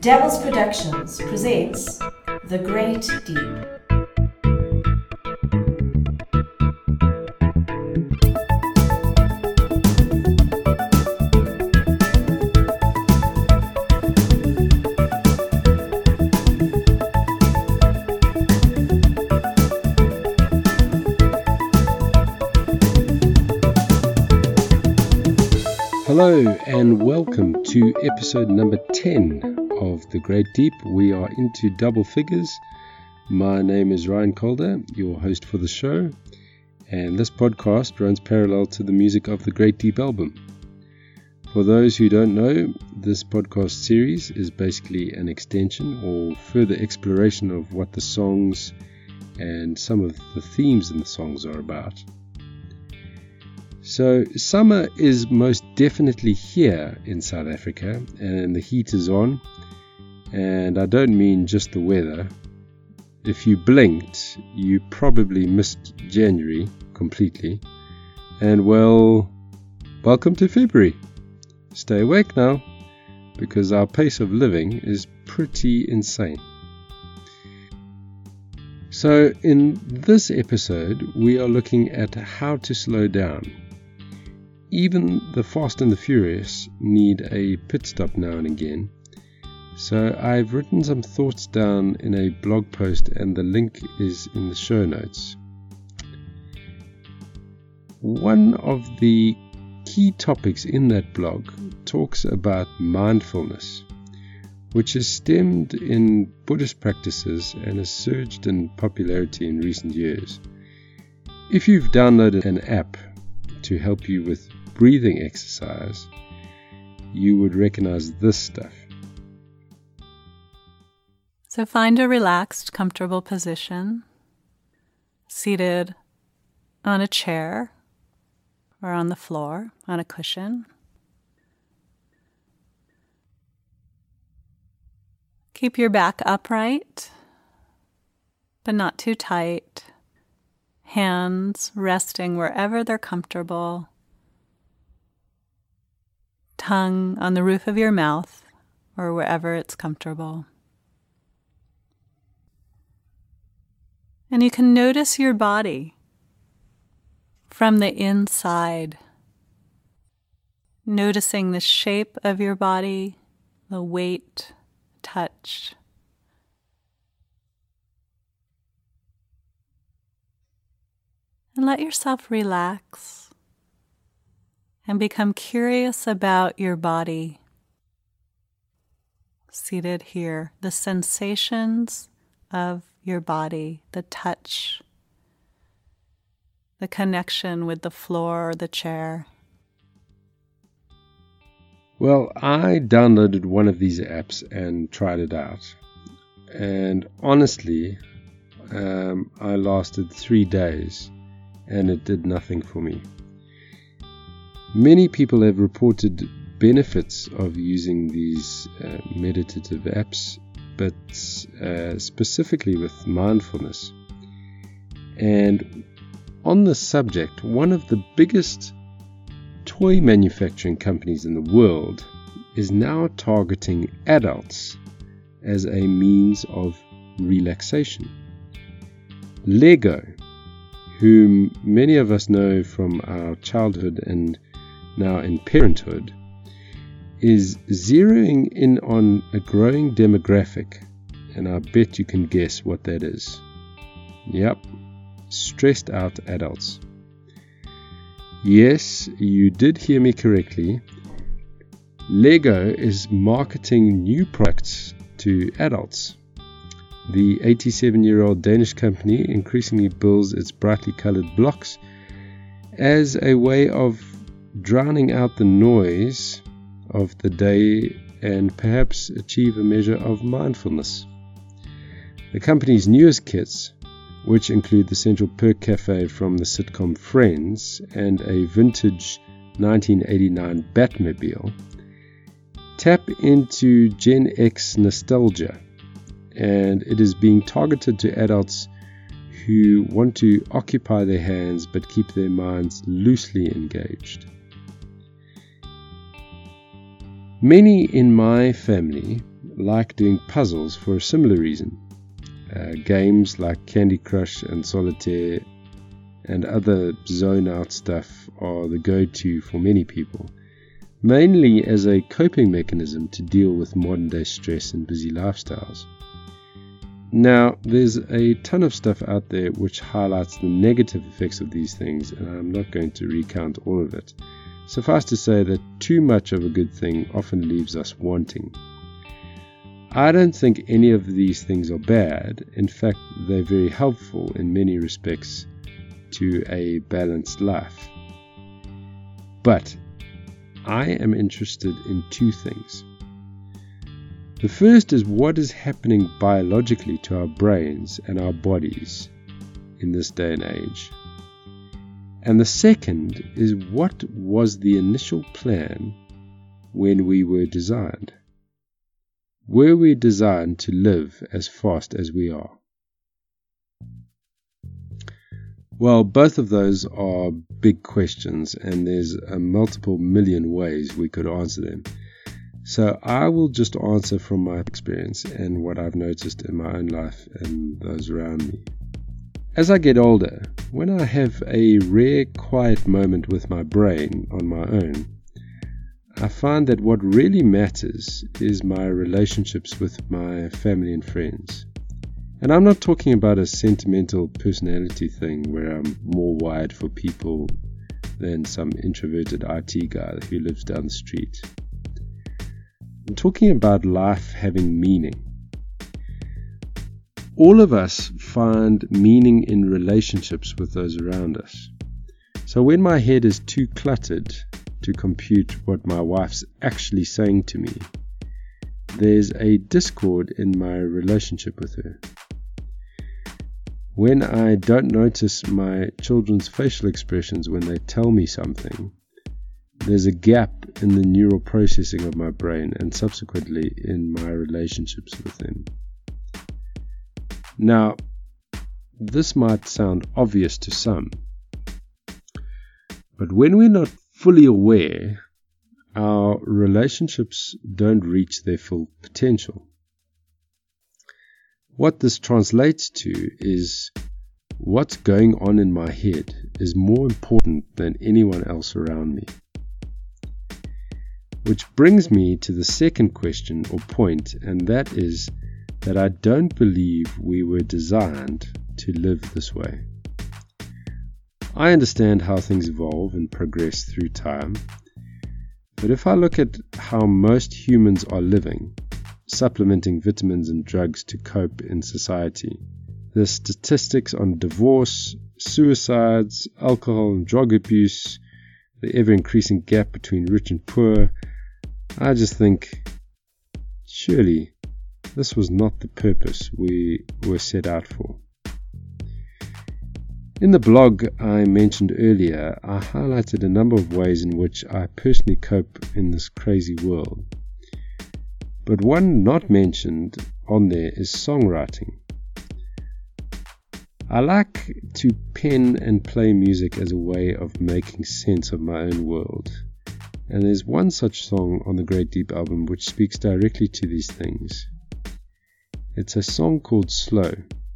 Devils Productions presents The Great Deep. Hello and welcome to episode number 10 of The Great Deep. We are into double figures. My name is Ryan Calder, your host for the show, and this podcast runs parallel to the music of the Great Deep album. For those who don't know, this podcast series is basically an extension or further exploration of what the songs and some of the themes in the songs are about. So summer is most definitely here in South Africa, and the heat is on, and I don't mean just the weather. If you blinked, you probably missed January completely, and well, welcome to February. Stay awake now, because our pace of living is pretty insane. So in this episode, we are looking at how to slow down. Even the Fast and the Furious need a pit stop now and again. So I've written some thoughts down in a blog post, and the link is in the show notes. One of the key topics in that blog talks about mindfulness, which has stemmed in Buddhist practices and has surged in popularity in recent years. If you've downloaded an app to help you with breathing exercise, you would recognize this stuff. So find a relaxed, comfortable position, seated on a chair or on the floor, on a cushion. Keep your back upright, but not too tight. Hands resting wherever they're comfortable. Tongue on the roof of your mouth or wherever it's comfortable. And you can notice your body from the inside, noticing the shape of your body, the weight, touch. And let yourself relax and become curious about your body. Seated here, the sensations of your body, the touch, the connection with the floor or the chair. Well, I downloaded one of these apps and tried it out. And honestly, I lasted 3 days and it did nothing for me. Many people have reported benefits of using these meditative apps, but specifically with mindfulness. And on this subject, one of the biggest toy manufacturing companies in the world is now targeting adults as a means of relaxation. Lego, whom many of us know from our childhood and now in parenthood, is zeroing in on a growing demographic, and I bet you can guess what that is. Yep, stressed out adults. Yes, you did hear me correctly. Lego is marketing new products to adults. The 87-year-old Danish company increasingly builds its brightly colored blocks as a way of drowning out the noise of the day and perhaps achieve a measure of mindfulness. The company's newest kits, which include the Central Perk Cafe from the sitcom Friends and a vintage 1989 Batmobile, tap into Gen X nostalgia, and it is being targeted to adults who want to occupy their hands but keep their minds loosely engaged. Many in my family like doing puzzles for a similar reason. Games like Candy Crush and Solitaire and other zone-out stuff are the go-to for many people, mainly as a coping mechanism to deal with modern-day stress and busy lifestyles. Now, there's a ton of stuff out there which highlights the negative effects of these things, and I'm not going to recount all of it. Suffice to say that too much of a good thing often leaves us wanting. I don't think any of these things are bad. In fact, they're very helpful in many respects to a balanced life. But I am interested in two things. The first is what is happening biologically to our brains and our bodies in this day and age. And the second is what was the initial plan when we were designed? Were we designed to live as fast as we are? Well, both of those are big questions, and there's a multiple million ways we could answer them. So I will just answer from my experience and what I've noticed in my own life and those around me. As I get older, when I have a rare quiet moment with my brain on my own, I find that what really matters is my relationships with my family and friends. And I'm not talking about a sentimental personality thing where I'm more wired for people than some introverted IT guy who lives down the street. I'm talking about life having meaning. All of us find meaning in relationships with those around us. So when my head is too cluttered to compute what my wife's actually saying to me, there's a discord in my relationship with her. When I don't notice my children's facial expressions when they tell me something, there's a gap in the neural processing of my brain and subsequently in my relationships with them. Now, this might sound obvious to some, but when we're not fully aware, our relationships don't reach their full potential. What this translates to is what's going on in my head is more important than anyone else around me. Which brings me to the second question or point, and that is that I don't believe we were designed to live this way. I understand how things evolve and progress through time, but if I look at how most humans are living, supplementing vitamins and drugs to cope in society, the statistics on divorce, suicides, alcohol and drug abuse, the ever-increasing gap between rich and poor, I just think, surely this was not the purpose we were set out for. In the blog I mentioned earlier, I highlighted a number of ways in which I personally cope in this crazy world. But one not mentioned on there is songwriting. I like to pen and play music as a way of making sense of my own world. And there's one such song on the Great Deep album which speaks directly to these things. It's a song called Slow.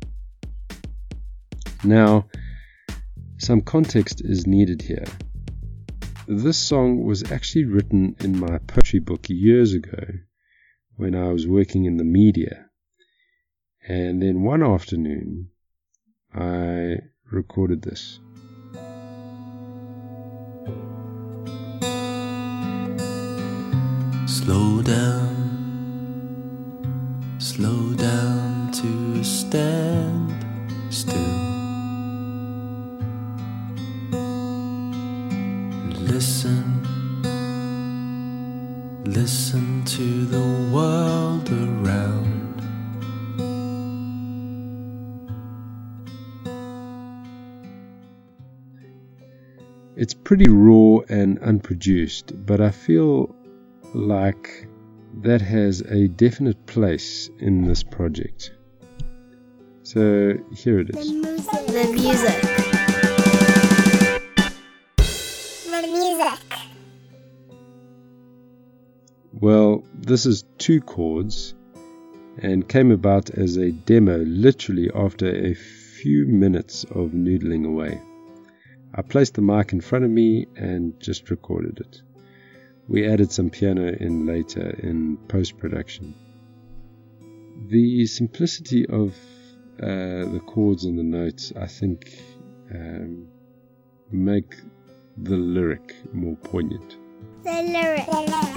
Now, some context is needed here. This song was actually written in my poetry book years ago when I was working in the media. And then one afternoon, I recorded this. Slow down to stand still. Listen to the world around. It's pretty raw and unproduced, but I feel like that has a definite place in this project. So here it is. The music. Well, this is two chords and came about as a demo literally after a few minutes of noodling away. I placed the mic in front of me and just recorded it. We added some piano in later in post-production. The simplicity of the chords and the notes, I think, make the lyric more poignant. The lyric.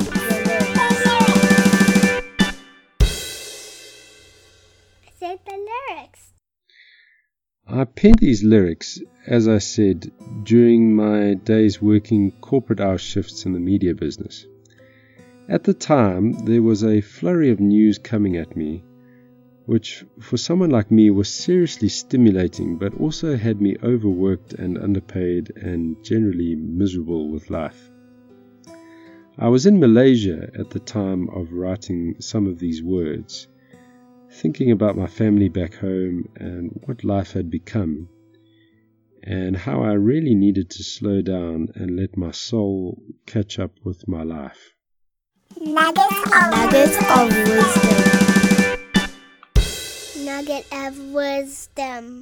Say the lyrics. I penned these lyrics, as I said, during my days working corporate hour shifts in the media business. At the time, there was a flurry of news coming at me, which for someone like me was seriously stimulating, but also had me overworked and underpaid and generally miserable with life. I was in Malaysia at the time of writing some of these words, thinking about my family back home and what life had become, and how I really needed to slow down and let my soul catch up with my life. Nuggets of wisdom. Nugget of wisdom.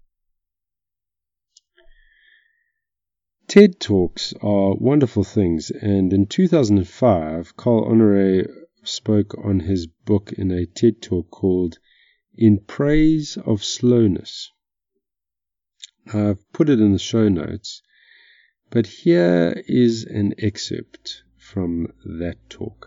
TED Talks are wonderful things, and in 2005, Carl Honore spoke on his book in a TED Talk called In Praise of Slowness. I've put it in the show notes, but here is an excerpt from that talk.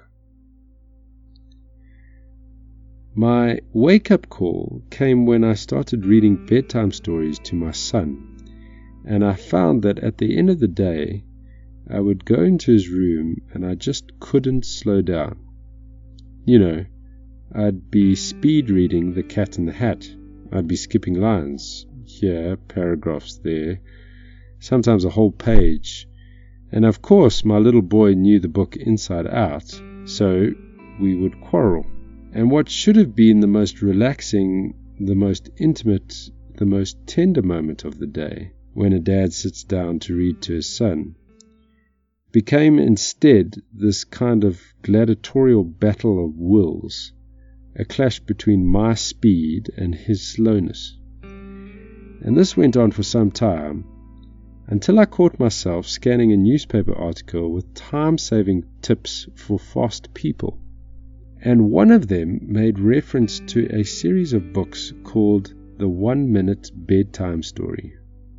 My wake-up call came when I started reading bedtime stories to my son, and I found that at the end of the day, I would go into his room and I just couldn't slow down. You know, I'd be speed reading The Cat in the Hat. I'd be skipping lines, here, paragraphs there, sometimes a whole page. And of course, my little boy knew the book inside out, so we would quarrel. And what should have been the most relaxing, the most intimate, the most tender moment of the day, when a dad sits down to read to his son, became instead this kind of gladiatorial battle of wills, a clash between my speed and his slowness. And this went on for some time, until I caught myself scanning a newspaper article with time-saving tips for fast people. And one of them made reference to a series of books called The 1 Minute Bedtime Story.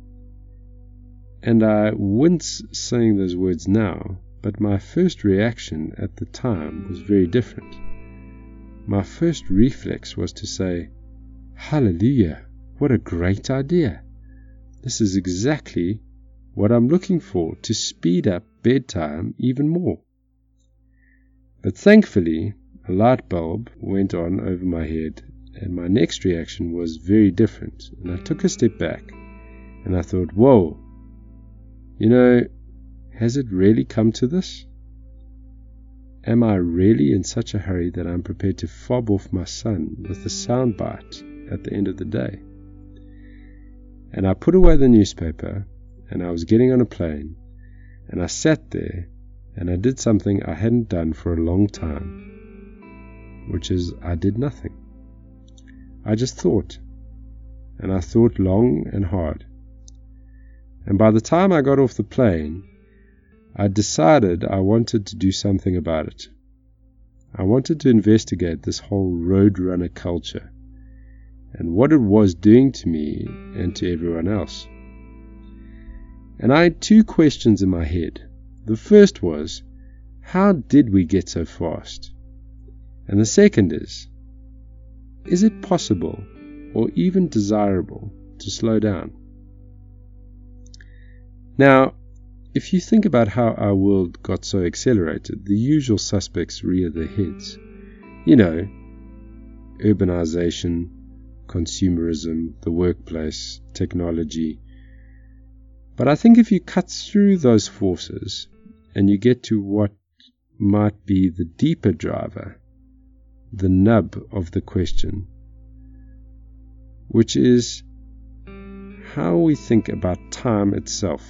And I wince saying those words now, but my first reaction at the time was very different. My first reflex was to say, "Hallelujah, what a great idea. This is exactly what I'm looking for to speed up bedtime even more." But thankfully, a light bulb went on over my head, and my next reaction was very different, and I took a step back, and I thought, whoa, you know, has it really come to this? Am I really in such a hurry that I'm prepared to fob off my son with a soundbite at the end of the day? And I put away the newspaper, and I was getting on a plane, and I sat there, and I did something I hadn't done for a long time, which is I did nothing. I just thought, and I thought long and hard. And by the time I got off the plane, I decided I wanted to do something about it. I wanted to investigate this whole roadrunner culture and what it was doing to me and to everyone else. And I had two questions in my head. The first was, how did we get so fast? And the second is it possible or even desirable to slow down? Now, if you think about how our world got so accelerated, the usual suspects rear their heads. You know, urbanization, consumerism, the workplace, technology. But I think if you cut through those forces and you get to what might be the deeper driver, the nub of the question, which is how we think about time itself.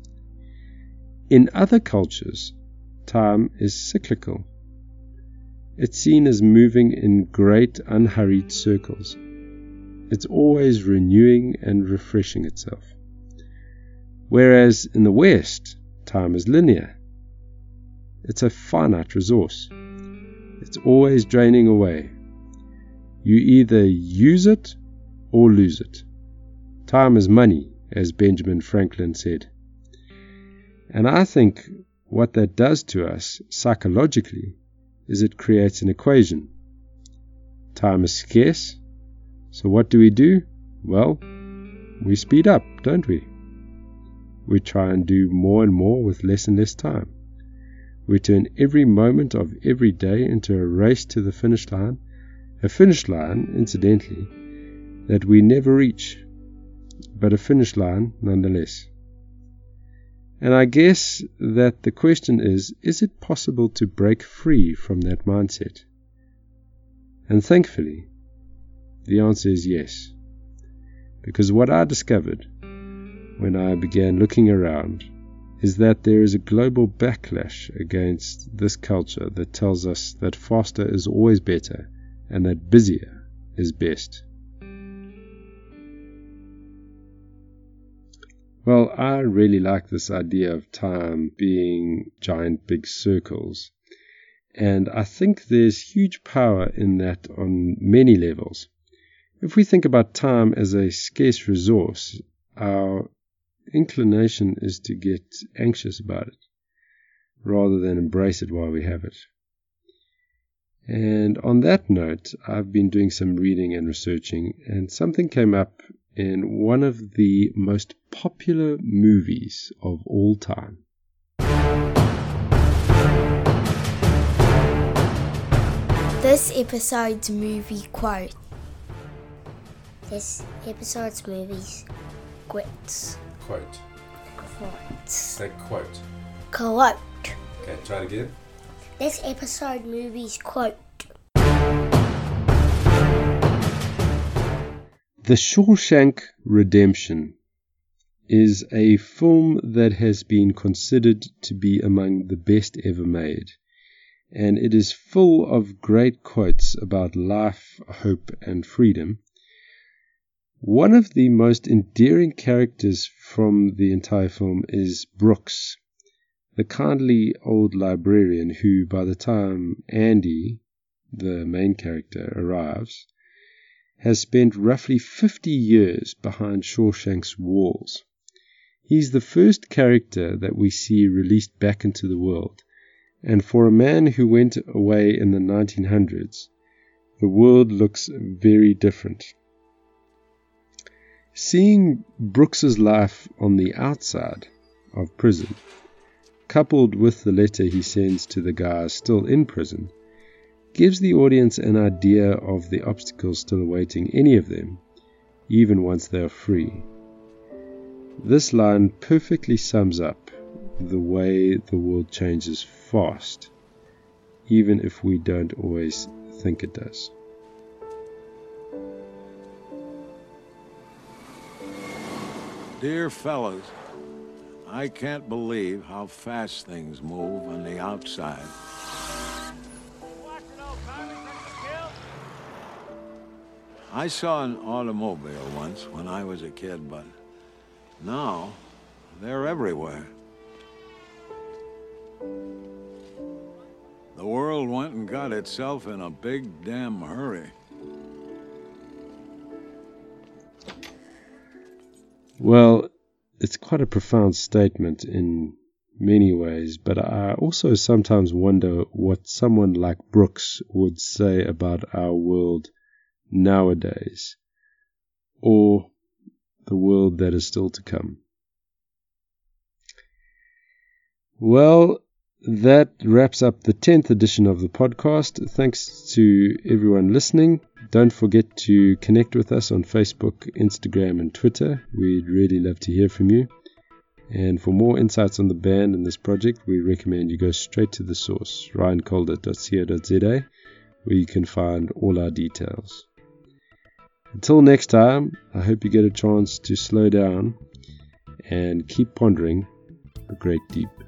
In other cultures, time is cyclical. It's seen as moving in great unhurried circles. It's always renewing and refreshing itself. Whereas in the West, time is linear. It's a finite resource. It's always draining away. You either use it or lose it. Time is money, as Benjamin Franklin said. And I think what that does to us psychologically is it creates an equation. Time is scarce, so what do? Well, we speed up, don't we? We try and do more and more with less and less time. We turn every moment of every day into a race to the finish line, a finish line, incidentally, that we never reach, but a finish line nonetheless. And I guess that the question is it possible to break free from that mindset? And thankfully, the answer is yes. Because what I discovered when I began looking around is that there is a global backlash against this culture that tells us that faster is always better and that busier is best. Well, I really like this idea of time being giant big circles, and I think there's huge power in that on many levels. If we think about time as a scarce resource, our inclination is to get anxious about it, rather than embrace it while we have it. And on that note, I've been doing some reading and researching, and something came up in one of the most popular movies of all time. This episode's movie quote. This episode's movies quotes. Quote. Quotes. Say quote. Quote. Okay, try it again. This episode movies quote. The Shawshank Redemption is a film that has been considered to be among the best ever made, and it is full of great quotes about life, hope, and freedom. One of the most endearing characters from the entire film is Brooks, the kindly old librarian who, by the time Andy, the main character, arrives, has spent roughly 50 years behind Shawshank's walls. He's the first character that we see released back into the world, and for a man who went away in the 1900s, the world looks very different. Seeing Brooks's life on the outside of prison, coupled with the letter he sends to the guys still in prison, gives the audience an idea of the obstacles still awaiting any of them, even once they are free. This line perfectly sums up the way the world changes fast, even if we don't always think it does. Dear fellas, I can't believe how fast things move on the outside. I saw an automobile once when I was a kid, but now they're everywhere. The world went and got itself in a big damn hurry. Well, it's quite a profound statement in many ways, but I also sometimes wonder what someone like Brooks would say about our world nowadays, or the world that is still to come. Well, that wraps up the 10th edition of the podcast. Thanks to everyone listening. Don't forget to connect with us on Facebook, Instagram, and Twitter. We'd really love to hear from you. And for more insights on the band and this project, we recommend you go straight to the source, ryancolder.co.za, where you can find all our details. Until next time, I hope you get a chance to slow down and keep pondering the great deep.